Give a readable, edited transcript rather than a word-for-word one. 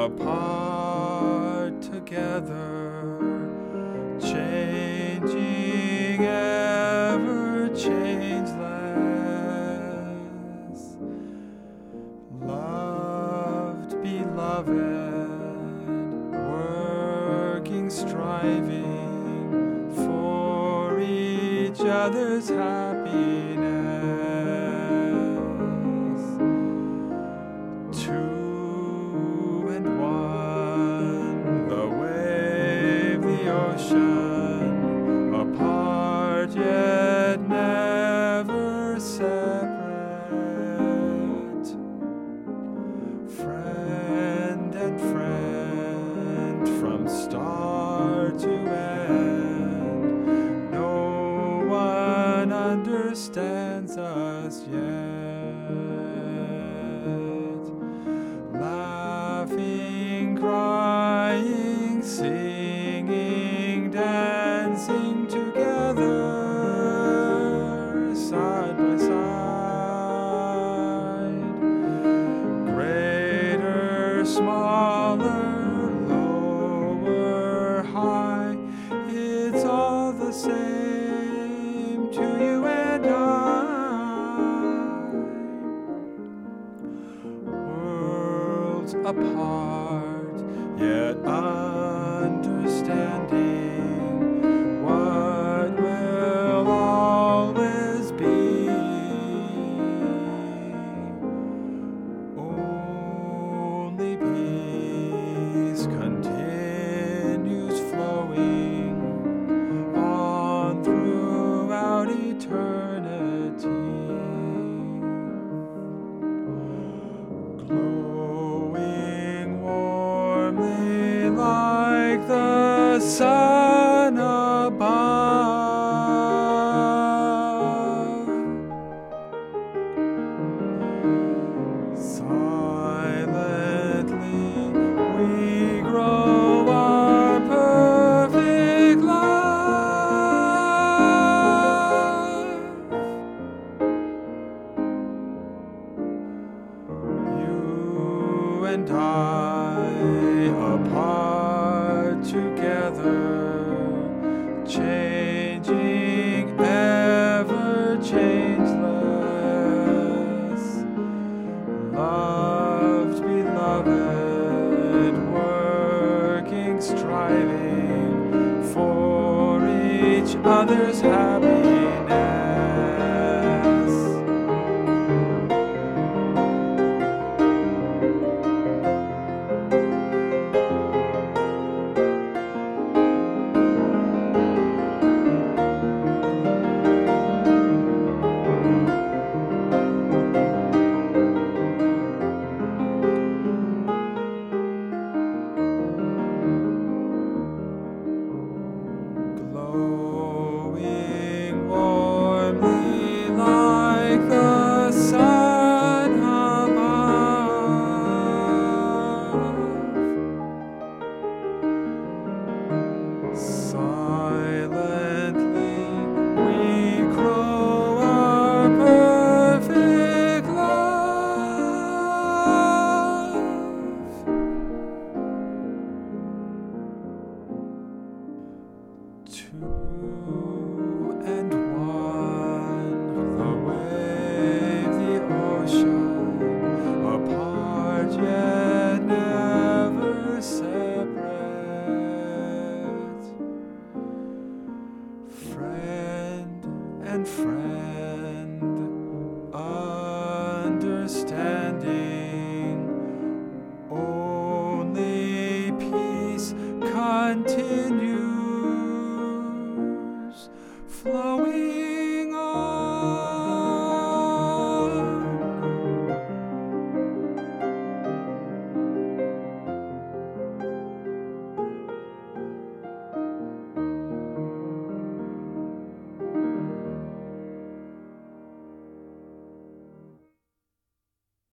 apart together, changing, ever changeless, loved, beloved, working, striving for each other's happiness. Two and one, the wave, the ocean, apart yet never separate. Friend and friend from start to end, no one understands us yet. Laughing, crying, singing, dancing together, side by side. Greater, smaller, lower, high, it's all the same to you and I. Worlds apart, yet understanding what will always be. Only peace continues flowing on throughout eternity. Glowing warmly like the sun above. Silently we grow our perfect love. You and I apart together, changing, ever changeless, loved, beloved, working, striving for each other's happiness.